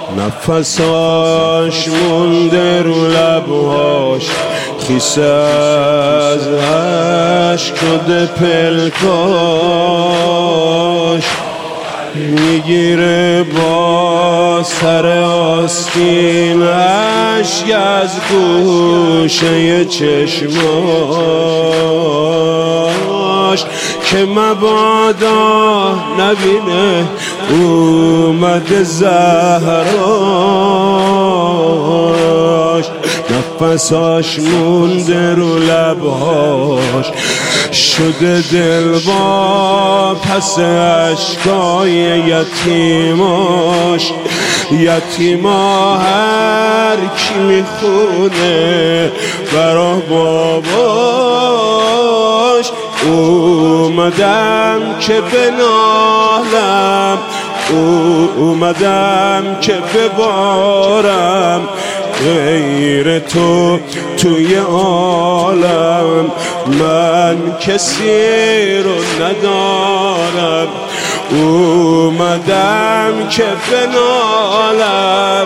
نفساش مونده رو لبهاش، خیس از اشک شده پلکاش. میگیره با سر آستینش از گوشه چشماش، که مبادا نبینه اومده زهراش. نفساش مونده رو لبهاش، شده دل با پس اشکای یتیماش. یتیما هر کی میخونه برا باباش، اومدم که بنالم، اومدم که ببارم غیر تو توی عالم. من کسی رو ندارم، اومدم که بنالم،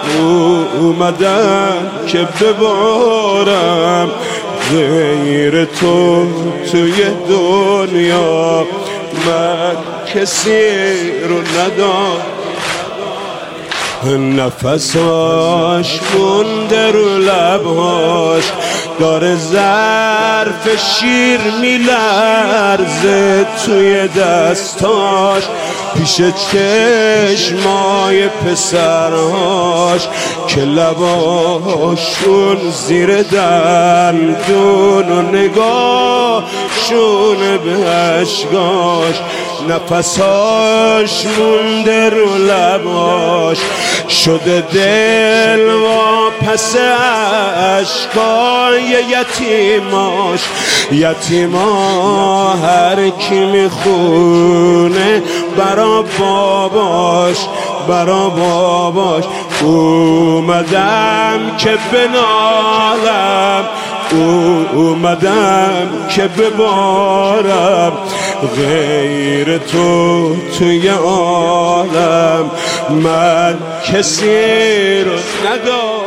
اومدم که ببارم غیر تو توی دنیا. من کسی رو ندارم. نفساش مونده رو لبهاش، داره ظرف شیر میلرزه توی دستاش. پیش چشمای پسرهاش که لباشون زیر دندون و نگاهشون به اشکاش. نفساش مونده رو لباش، شده دل و پس اشکای یتیماش. یتیما هر کی میخونه برا باباش، برا باباش. اومدم که بنالم، اومدم که ببارم غیر تو توی عالم. من کسی رو ندارم.